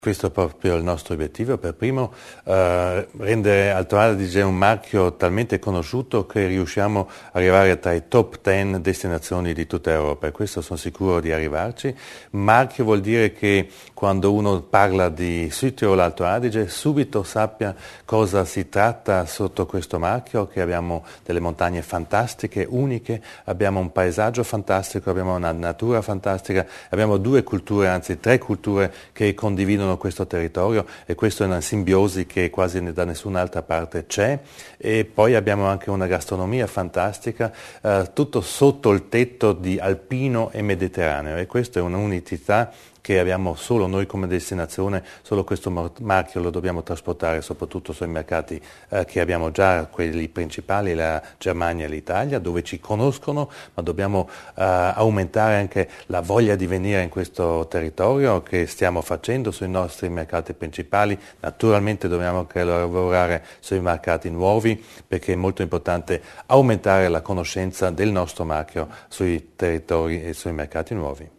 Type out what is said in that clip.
Questo è proprio il nostro obiettivo. Per primo, rendere Alto Adige un marchio talmente conosciuto che riusciamo ad arrivare tra i top 10 destinazioni di tutta Europa, e questo sono sicuro di arrivarci. Marchio vuol dire che quando uno parla di Südtirol Alto Adige subito sappia cosa si tratta sotto questo marchio, che abbiamo delle montagne fantastiche, uniche, abbiamo un paesaggio fantastico, abbiamo una natura fantastica, abbiamo due culture, anzi tre culture che condividono questo territorio, e questo è una simbiosi che quasi da nessun'altra parte c'è. E poi abbiamo anche una gastronomia fantastica, tutto sotto il tetto di alpino e mediterraneo, e questa è un'unità che abbiamo solo noi come destinazione. Solo questo marchio lo dobbiamo trasportare soprattutto sui mercati che abbiamo già, quelli principali, la Germania e l'Italia, dove ci conoscono, ma dobbiamo aumentare anche la voglia di venire in questo territorio, che stiamo facendo sui nostri mercati principali. Naturalmente dobbiamo anche lavorare sui mercati nuovi, perché è molto importante aumentare la conoscenza del nostro marchio sui territori e sui mercati nuovi.